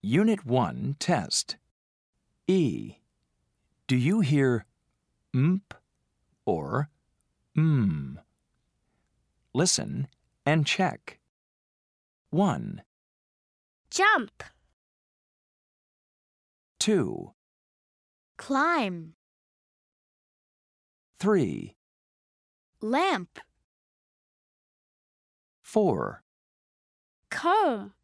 Unit 1 Test. E. Do you hear mp or Listen and check. 1, Jump, 2, climb, 3, lamp, 4, comb,